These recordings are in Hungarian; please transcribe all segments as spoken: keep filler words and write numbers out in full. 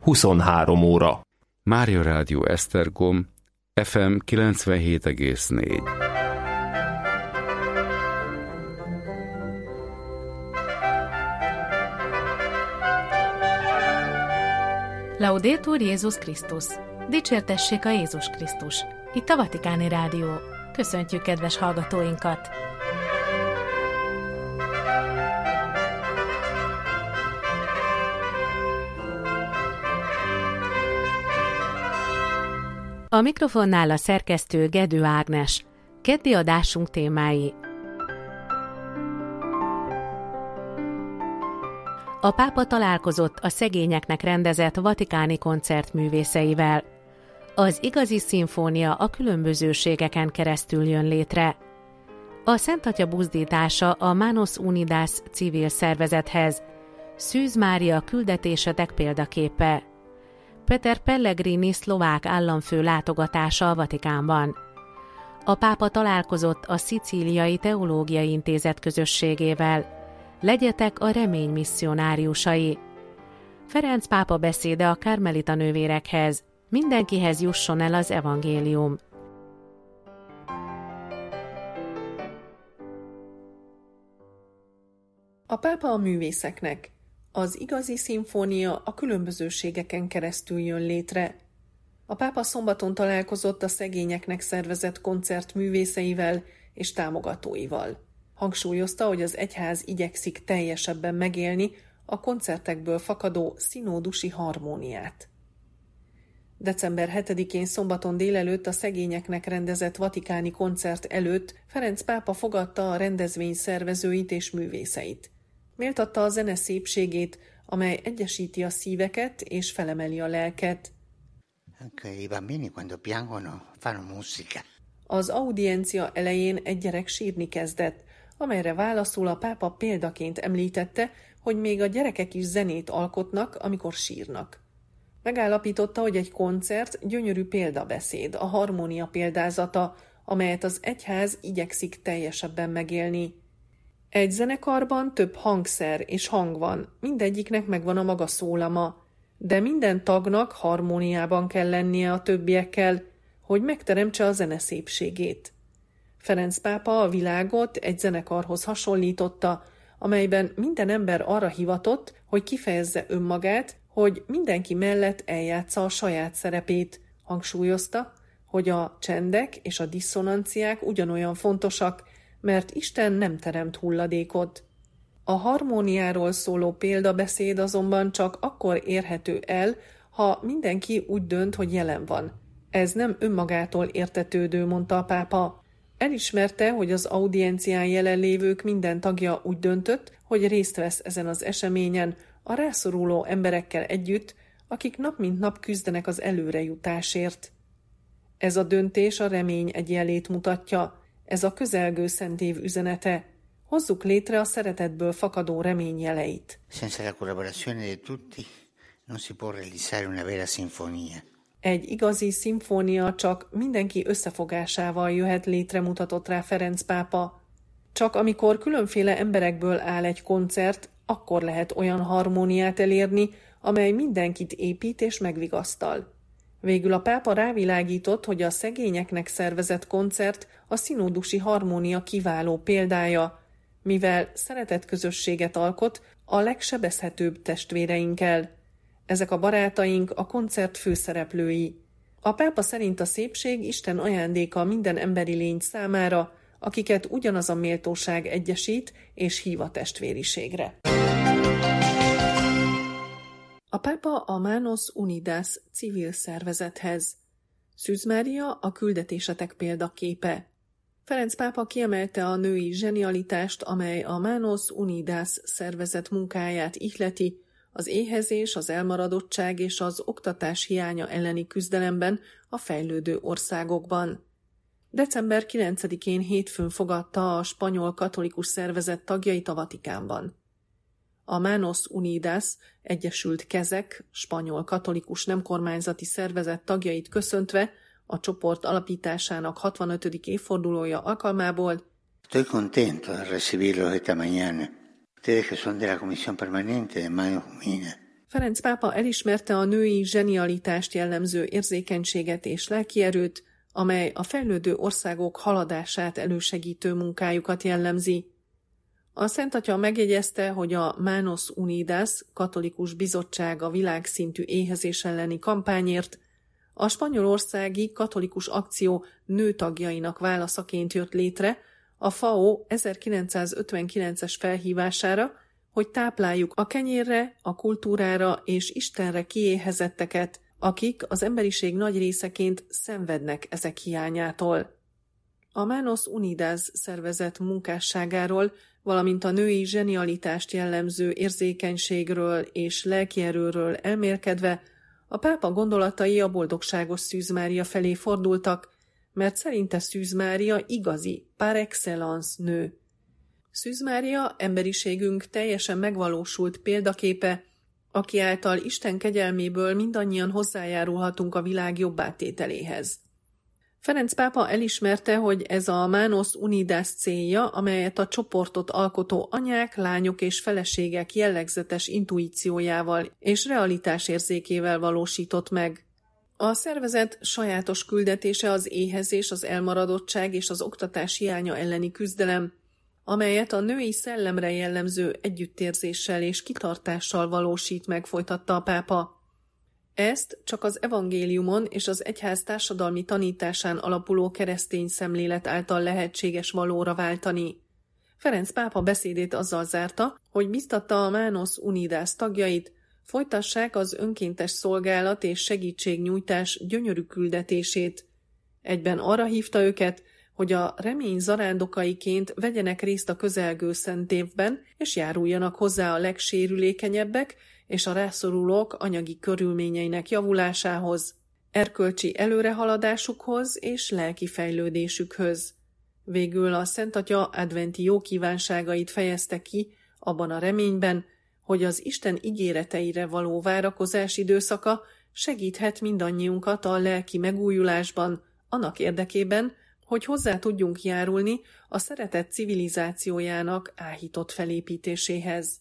huszonhárom óra. Mária Rádió Esztergom, ef em kilencvenhét egész négy. Laudetur Jézus Krisztus! Dicsértessék a Jézus Krisztus! Itt a Vatikáni Rádió. Köszöntjük kedves hallgatóinkat! A mikrofonnál a szerkesztő Gedő Ágnes. Keddi adásunk témái. A pápa találkozott a szegényeknek rendezett vatikáni koncert művészeivel. Az igazi szimfónia a különbözőségeken keresztül jön létre. A Szent Atya buzdítása a Manos Unidas civil szervezethez. Szűz Mária küldetésetek példaképe. Peter Pellegrini szlovák államfő látogatása a Vatikánban. A pápa találkozott a Szicíliai Teológiai Intézet közösségével. Legyetek a remény misszionáriusai. Ferenc pápa beszéde a karmelita nővérekhez. Mindenkihez jusson el az evangélium. A pápa a művészeknek. Az igazi szimfónia a különbözőségeken keresztül jön létre. A pápa szombaton találkozott a szegényeknek szervezett koncert művészeivel és támogatóival. Hangsúlyozta, hogy az egyház igyekszik teljesebben megélni a koncertekből fakadó szinódusi harmóniát. december hetedikén szombaton délelőtt a szegényeknek rendezett vatikáni koncert előtt Ferenc pápa fogadta a rendezvény szervezőit és művészeit. Méltatta a zene szépségét, amely egyesíti a szíveket és felemeli a lelket. Az audiencia elején egy gyerek sírni kezdett, amelyre válaszul a pápa példaként említette, hogy még a gyerekek is zenét alkotnak, amikor sírnak. Megállapította, hogy egy koncert gyönyörű példabeszéd, a harmónia példázata, amelyet az egyház igyekszik teljesebben megélni. Egy zenekarban több hangszer és hang van, mindegyiknek megvan a maga szólama, de minden tagnak harmóniában kell lennie a többiekkel, hogy megteremtse a zene szépségét. Ferenc pápa a világot egy zenekarhoz hasonlította, amelyben minden ember arra hivatott, hogy kifejezze önmagát, hogy mindenki mellett eljátsza a saját szerepét. Hangsúlyozta, hogy a csendek és a disszonanciák ugyanolyan fontosak, mert Isten nem teremt hulladékot. A harmóniáról szóló példabeszéd azonban csak akkor érhető el, ha mindenki úgy dönt, hogy jelen van. Ez nem önmagától értetődő, mondta a pápa. Elismerte, hogy az audiencián jelenlévők minden tagja úgy döntött, hogy részt vesz ezen az eseményen a rászoruló emberekkel együtt, akik nap mint nap küzdenek az előrejutásért. Ez a döntés a remény egy jelét mutatja, ez a közelgő szentév üzenete. Hozzuk létre a szeretetből fakadó remény jeleit. Senza la collaborazione di tutti non si può realizzare una vera sinfonia. Egy igazi szimfónia csak mindenki összefogásával jöhet létre, mutatott rá Ferenc pápa. Csak amikor különféle emberekből áll egy koncert, akkor lehet olyan harmóniát elérni, amely mindenkit épít és megvigasztal. Végül a pápa rávilágított, hogy a szegényeknek szervezett koncert a szinódusi harmónia kiváló példája, mivel szeretetközösséget alkot a legsebezhetőbb testvéreinkkel. Ezek a barátaink a koncert főszereplői. A pápa szerint a szépség Isten ajándéka minden emberi lény számára, akiket ugyanaz a méltóság egyesít és hív a testvériségre. A pápa a Manos Unidas civil szervezethez. Szűz Mária a küldetésetek példaképe. Ferenc pápa kiemelte a női zsenialitást, amely a Manos Unidas szervezet munkáját ihleti, az éhezés, az elmaradottság és az oktatás hiánya elleni küzdelemben a fejlődő országokban. december kilencedikén hétfőn fogadta a spanyol katolikus szervezet tagjait a Vatikánban. A Manos Unidas, Egyesült Kezek, spanyol katolikus nem kormányzati szervezet tagjait köszöntve a csoport alapításának hatvanötödik évfordulója alkalmából Estoy contento de recibirlos esta mañana. Ustedes que son de la Comisión Permanente de Manos Unidas. Ferenc pápa elismerte a női zsenialitást jellemző érzékenységet és lelkierőt, amely a fejlődő országok haladását elősegítő munkájukat jellemzi. A Szent Atya megjegyezte, hogy a Manos Unidas katolikus bizottság a világszintű éhezés elleni kampányért a spanyolországi katolikus akció nőtagjainak válaszaként jött létre a F A O ezerkilencszázötvenkilences felhívására, hogy tápláljuk a kenyérre, a kultúrára és Istenre kiéhezetteket, akik az emberiség nagy részeként szenvednek ezek hiányától. A Manos Unidas szervezet munkásságáról, valamint a női zsenialitást jellemző érzékenységről és lelkierőről elmélkedve, a pápa gondolatai a boldogságos Szűz Mária felé fordultak, mert szerinte Szűz Mária igazi, par excellence nő. Szűz Mária emberiségünk teljesen megvalósult példaképe, aki által Isten kegyelméből mindannyian hozzájárulhatunk a világ jobbátételéhez. Ferenc pápa elismerte, hogy ez a Manos Unidas célja, amelyet a csoportot alkotó anyák, lányok és feleségek jellegzetes intuíciójával és realitásérzékével valósított meg. A szervezet sajátos küldetése az éhezés, az elmaradottság és az oktatás hiánya elleni küzdelem, amelyet a női szellemre jellemző együttérzéssel és kitartással valósít meg, folytatta a pápa. Ezt csak az evangéliumon és az egyház társadalmi tanításán alapuló keresztény szemlélet által lehetséges valóra váltani. Ferenc pápa beszédét azzal zárta, hogy biztatta a Manos Unidas tagjait, folytassák az önkéntes szolgálat és segítségnyújtás gyönyörű küldetését. Egyben arra hívta őket, hogy a remény zarándokaiként vegyenek részt a közelgő szent évben, és járuljanak hozzá a legsérülékenyebbek és a rászorulók anyagi körülményeinek javulásához, erkölcsi előrehaladásukhoz és lelki fejlődésükhöz. Végül a Szent Atya adventi jó kívánságait fejezte ki abban a reményben, hogy az Isten ígéreteire való várakozás időszaka segíthet mindannyiunkat a lelki megújulásban, annak érdekében, hogy hozzá tudjunk járulni a szeretet civilizációjának áhított felépítéséhez.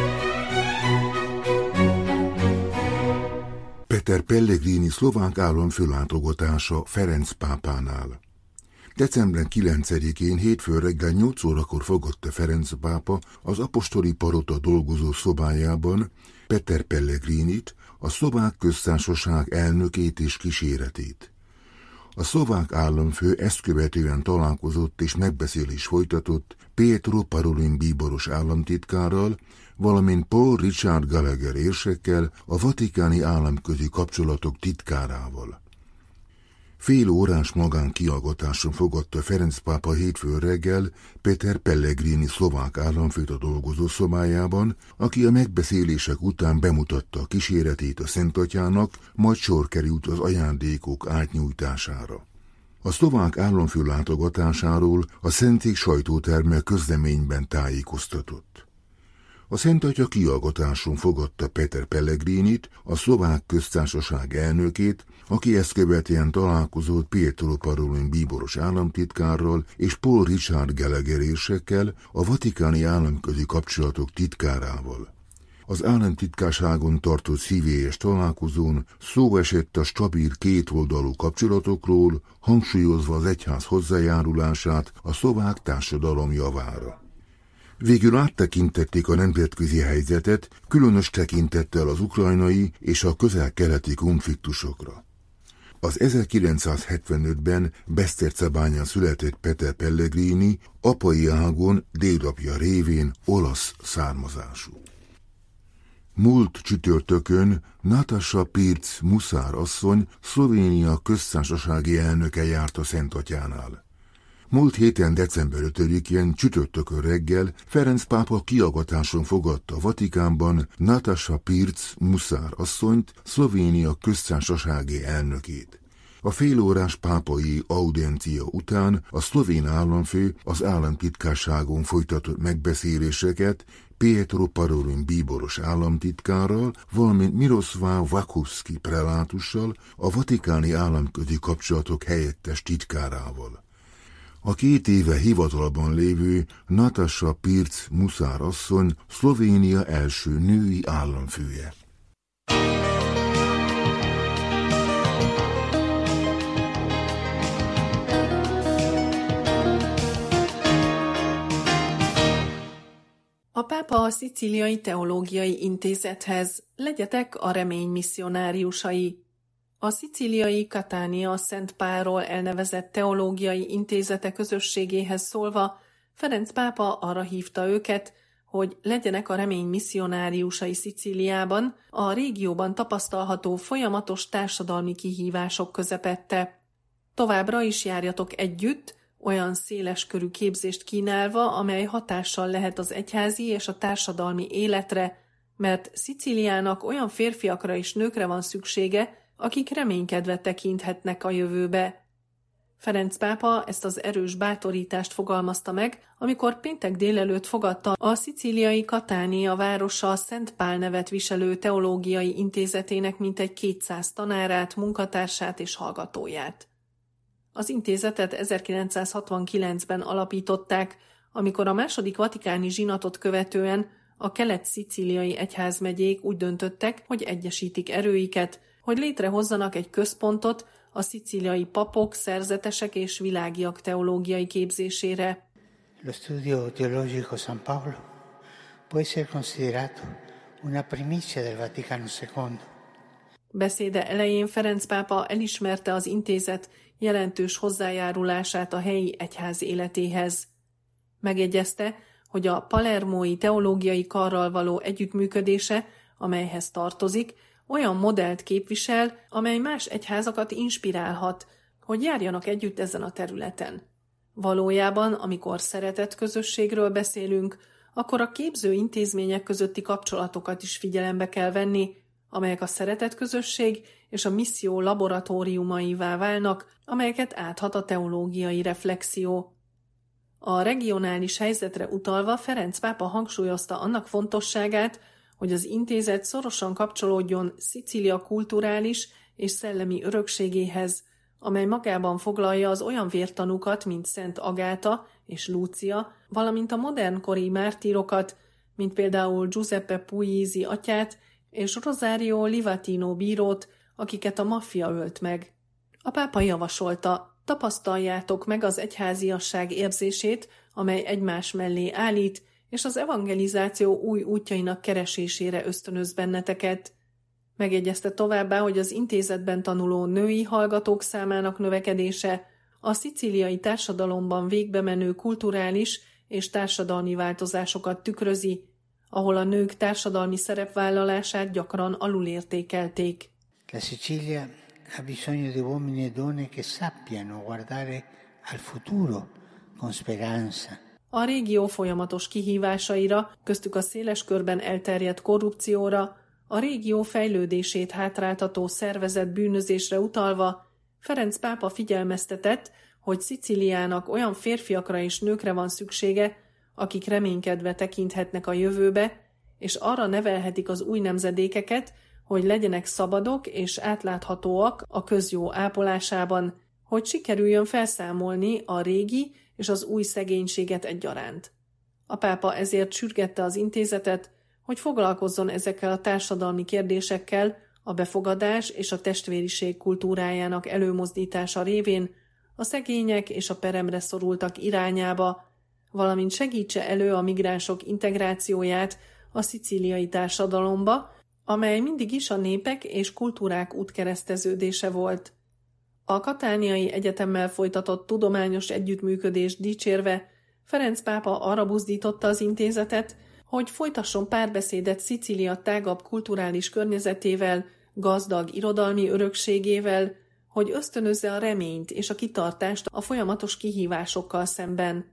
Peter Pellegrini szlovák állam föllátogatása Ferenc pápánál. december kilencedikén hétfő reggel nyolc órakor fogadta Ferenc pápa az apostoli palota dolgozó szobájában Peter Pellegrinit, a szlovák köztársaság elnökét és kíséretét. A szlovák államfő ezt követően találkozott és megbeszélés folytatott Pietro Parolin bíboros államtitkárral, valamint Paul Richard Gallagher érsekkel, a vatikáni államközi kapcsolatok titkárával. Fél órás magánkiallgatáson fogadta Ferenc pápa hétfő reggel Peter Pellegrini szlovák államfőt a dolgozó szobájában, aki a megbeszélések után bemutatta a kíséretét a Szent Atyának, majd sor került az ajándékok átnyújtására. A szlovák államfő látogatásáról a Szenték sajtóterme közleményben tájékoztatott. A Szent Atya kiallgatáson fogadta Peter Pellegrinit, a szlovák köztársaság elnökét, aki ezt követően találkozott Pietro Parolin bíboros államtitkárral és Paul Richard Gallagher érsekkel, a vatikáni államközi kapcsolatok titkárával. Az államtitkárságon tartott szívélyes találkozón szó esett a stabil kétoldalú kapcsolatokról, hangsúlyozva az egyház hozzájárulását a szlovák társadalom javára. Végül áttekintették a nemzetközi helyzetet, különös tekintettel az ukrajnai és a közel-keleti konfliktusokra. Az ezerkilencszázhetvenötben Besztercebányán született Peter Pellegrini, apai ágon, dédapja révén olasz származású. Múlt csütörtökön Nataša Pirc Musár asszony, Szlovénia köztársasági elnöke járt a Szent Atyánál. Múlt héten december ötödikén csütörtökön reggel Ferenc pápa kiallgatáson fogadta a Vatikánban Nataša Pirc Musár asszonyt, Szlovénia köztársasági elnökét. A félórás pápai audiencia után a szlovén államfő az államtitkárságon folytatott megbeszéléseket Pietro Parolin bíboros államtitkárral, valamint Miroslav Vakovszky prelátussal, a vatikáni államközi kapcsolatok helyettes titkárával. A két éve hivatalban lévő Nataša Pirc Musár asszony Szlovénia első női államfője. A pápa a Szicíliai Teológiai Intézethez: legyetek a remény misszionáriusai. A szicíliai Catania Szent Pálról elnevezett teológiai intézete közösségéhez szólva Ferenc pápa arra hívta őket, hogy legyenek a remény misszionáriusai Szicíliában, a régióban tapasztalható folyamatos társadalmi kihívások közepette. Továbbra is járjatok együtt, olyan széles körű képzést kínálva, amely hatással lehet az egyházi és a társadalmi életre, mert Szicíliának olyan férfiakra és nőkre van szüksége, akik reménykedve tekinthetnek a jövőbe. Ferenc pápa ezt az erős bátorítást fogalmazta meg, amikor péntek délelőtt fogadta a szicíliai Catania városa Szent Pál nevet viselő teológiai intézetének mintegy kétszáz tanárát, munkatársát és hallgatóját. Az intézetet ezerkilencszázhatvankilencben alapították, amikor a második vatikáni zsinatot követően a kelet-szicíliai egyházmegyék úgy döntöttek, hogy egyesítik erőiket, hogy létrehozzanak egy központot a szicíliai papok, szerzetesek és világiak teológiai képzésére. Lo studio teologico San Paolo può essere considerato una primizia del Vaticano secondo. Beszéde elején Ferenc pápa elismerte az intézet jelentős hozzájárulását a helyi egyház életéhez. Megjegyezte, hogy a palermói teológiai karral való együttműködése, amelyhez tartozik, olyan modellt képvisel, amely más egyházakat inspirálhat, hogy járjanak együtt ezen a területen. Valójában, amikor szeretett közösségről beszélünk, akkor a képző intézmények közötti kapcsolatokat is figyelembe kell venni, amelyek a szeretett közösség és a misszió laboratóriumaivá válnak, amelyeket áthat a teológiai reflexió. A regionális helyzetre utalva Ferenc pápa hangsúlyozta annak fontosságát, hogy az intézet szorosan kapcsolódjon Szicília kulturális és szellemi örökségéhez, amely magában foglalja az olyan vértanúkat, mint Szent Agáta és Lúcia, valamint a modernkori mártírokat, mint például Giuseppe Puglisi atyát és Rosario Livatino bírót, akiket a maffia ölt meg. A pápa javasolta: tapasztaljátok meg az egyháziasság érzését, amely egymás mellé állít, és az evangelizáció új útjainak keresésére ösztönöz benneteket. Megjegyezte továbbá, hogy az intézetben tanuló női hallgatók számának növekedése a szicíliai társadalomban végbemenő kulturális és társadalmi változásokat tükrözi, ahol a nők társadalmi szerepvállalását gyakran alulértékelték. La Sicilia ha bisogno di uomini e donne che sappiano guardare al futuro con speranza. A régió folyamatos kihívásaira, köztük a széles körben elterjedt korrupcióra, a régió fejlődését hátráltató szervezett bűnözésre utalva, Ferenc pápa figyelmeztetett, hogy Szicíliának olyan férfiakra és nőkre van szüksége, akik reménykedve tekinthetnek a jövőbe, és arra nevelhetik az új nemzedékeket, hogy legyenek szabadok és átláthatóak a közjó ápolásában, hogy sikerüljön felszámolni a régi és az új szegénységet egyaránt. A pápa ezért sürgette az intézetet, hogy foglalkozzon ezekkel a társadalmi kérdésekkel a befogadás és a testvériség kultúrájának előmozdítása révén a szegények és a peremre szorultak irányába, valamint segítse elő a migránsok integrációját a szicíliai társadalomba, amely mindig is a népek és kultúrák útkereszteződése volt. A Katániai Egyetemmel folytatott tudományos együttműködést dicsérve Ferenc pápa arra buzdította az intézetet, hogy folytasson párbeszédet Szicília tágabb kulturális környezetével, gazdag irodalmi örökségével, hogy ösztönözze a reményt és a kitartást a folyamatos kihívásokkal szemben.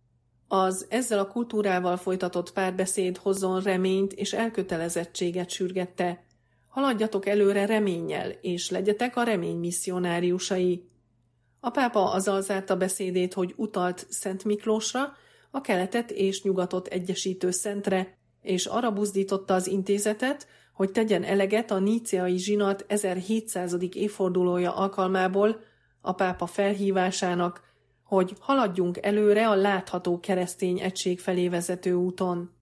Az ezzel a kultúrával folytatott párbeszéd hozzon reményt és elkötelezettséget sürgette. Haladjatok előre reménnyel, és legyetek a remény misszionáriusai. A pápa azzal zárta beszédét, hogy utalt Szent Miklósra, a keletet és nyugatot egyesítő szentre, és arra buzdította az intézetet, hogy tegyen eleget a níceai zsinat ezerhétszázadik évfordulója alkalmából a pápa felhívásának, hogy haladjunk előre a látható keresztény egység felé vezető úton.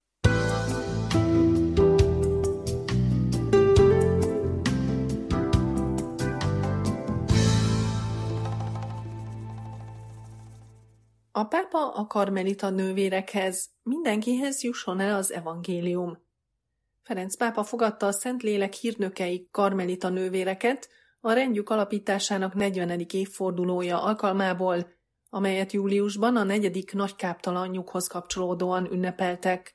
A pápa a karmelita nővérekhez, mindenkihez jusson el az evangélium. Ferenc pápa fogadta a Szentlélek hírnökei karmelita nővéreket a rendjük alapításának negyvenedik évfordulója alkalmából, amelyet júliusban a negyedik nagykáptalanjukhoz kapcsolódóan ünnepeltek.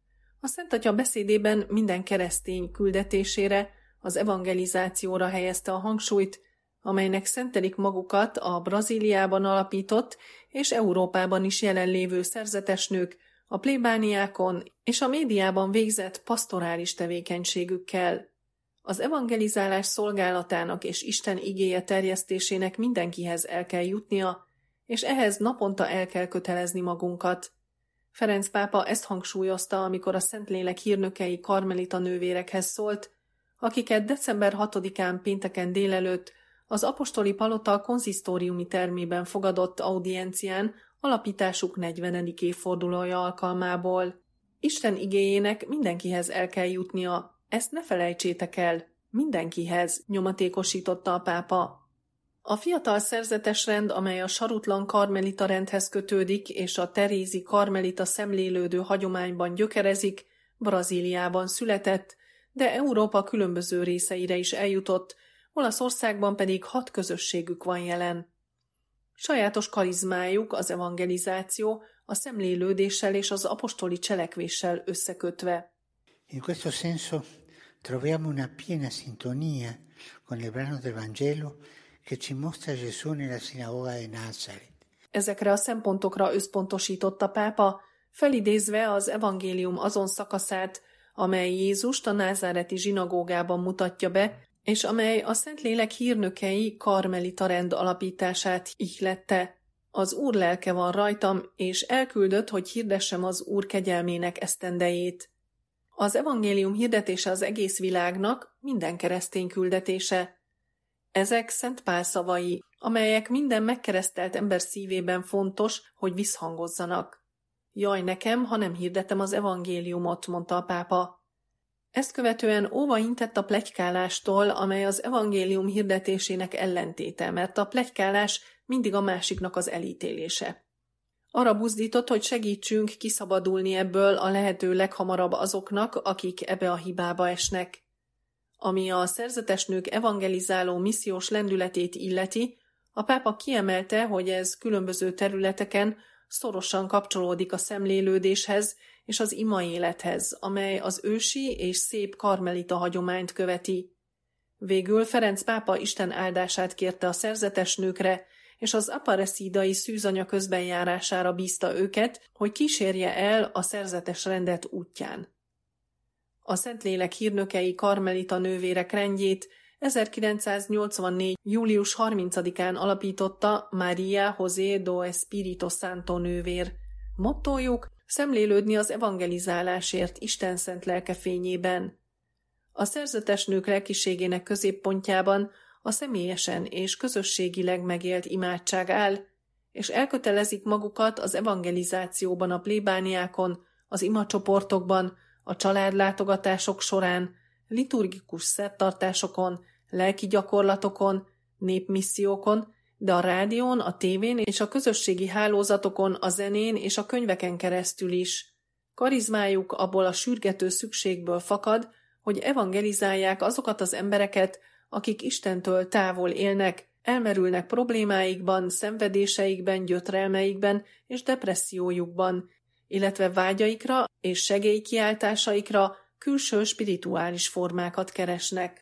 A Szent Atya beszédében minden keresztény küldetésére, az evangelizációra helyezte a hangsúlyt, amelynek szentelik magukat a Brazíliában alapított és Európában is jelenlévő szerzetesnők, a plébániákon és a médiában végzett pasztorális tevékenységükkel. Az evangelizálás szolgálatának és Isten igéje terjesztésének mindenkihez el kell jutnia, és ehhez naponta el kell kötelezni magunkat. Ferenc pápa ezt hangsúlyozta, amikor a Szentlélek hírnökei karmelita nővérekhez szólt, akiket december hatodikán pénteken délelőtt az apostoli palota konzisztóriumi termében fogadott audiencián alapításuk negyvenedik évfordulója alkalmából. Isten igéjének mindenkihez el kell jutnia, ezt ne felejtsétek el, mindenkihez, nyomatékosította a pápa. A fiatal szerzetesrend, amely a sarutlan karmelita rendhez kötődik és a terézi karmelita szemlélődő hagyományban gyökerezik, Brazíliában született, de Európa különböző részeire is eljutott, Olaszországban pedig hat közösségük van jelen. Sajátos karizmájuk az evangelizáció a szemlélődéssel és az apostoli cselekvéssel összekötve. In questo senso troviamo una piena sintonia con il brano del Vangelo che ci mostra Gesù nella sinagoga di Nazaret. Ezekre a szempontokra összpontosított a pápa, felidézve az evangélium azon szakaszát, amely Jézust a názáreti zsinagógában mutatja be, és amely a Szentlélek hírnökei karmelita rend alapítását ihlette. Az Úr lelke van rajtam, és elküldött, hogy hirdessem az Úr kegyelmének esztendejét. Az evangélium hirdetése az egész világnak minden keresztény küldetése. Ezek Szent Pál szavai, amelyek minden megkeresztelt ember szívében fontos, hogy visszhangozzanak. Jaj nekem, ha nem hirdetem az evangéliumot, mondta a pápa. Ezt követően óva intett a pletykálástól, amely az evangélium hirdetésének ellentéte, mert a pletykálás mindig a másiknak az elítélése. Arra buzdított, hogy segítsünk kiszabadulni ebből a lehető leghamarabb azoknak, akik ebbe a hibába esnek. Ami a szerzetesnők evangelizáló missziós lendületét illeti, a pápa kiemelte, hogy ez különböző területeken szorosan kapcsolódik a szemlélődéshez és az ima élethez, amely az ősi és szép karmelita hagyományt követi. Végül Ferenc pápa Isten áldását kérte a szerzetesnőkre, és az aparecidai szűzanya közbenjárására bízta őket, hogy kísérje el a szerzetes rendet útján. A Szentlélek hírnökei karmelita nővérek rendjét ezerkilencszáznyolcvannégy. július harmincadikán alapította María José do Espírito Santo nővér. Mottójuk: szemlélődni az evangelizálásért Isten szent lelke fényében. A szerzetesnők lelkiségének középpontjában a személyesen és közösségileg megélt imádság áll, és elkötelezik magukat az evangelizációban a plébániákon, az imacsoportokban, a családlátogatások során, liturgikus szertartásokon, lelki gyakorlatokon, népmissziókon, de a rádión, a tévén és a közösségi hálózatokon, a zenén és a könyveken keresztül is. Karizmájuk abból a sürgető szükségből fakad, hogy evangelizálják azokat az embereket, akik Istentől távol élnek, elmerülnek problémáikban, szenvedéseikben, gyötrelmeikben és depressziójukban, illetve vágyaikra és segélykiáltásaikra külső spirituális formákat keresnek.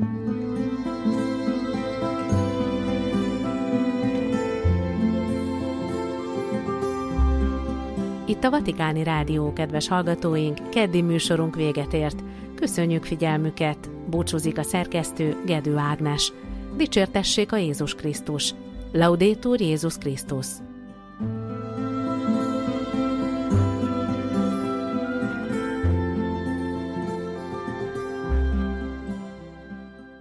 Itt a Vatikáni Rádió, kedves hallgatóink, keddi műsorunk véget ért. Köszönjük figyelmüket! Búcsúzik a szerkesztő, Gedő Ágnes. Dicsértessék a Jézus Krisztus! Laudetur Jézus Krisztus!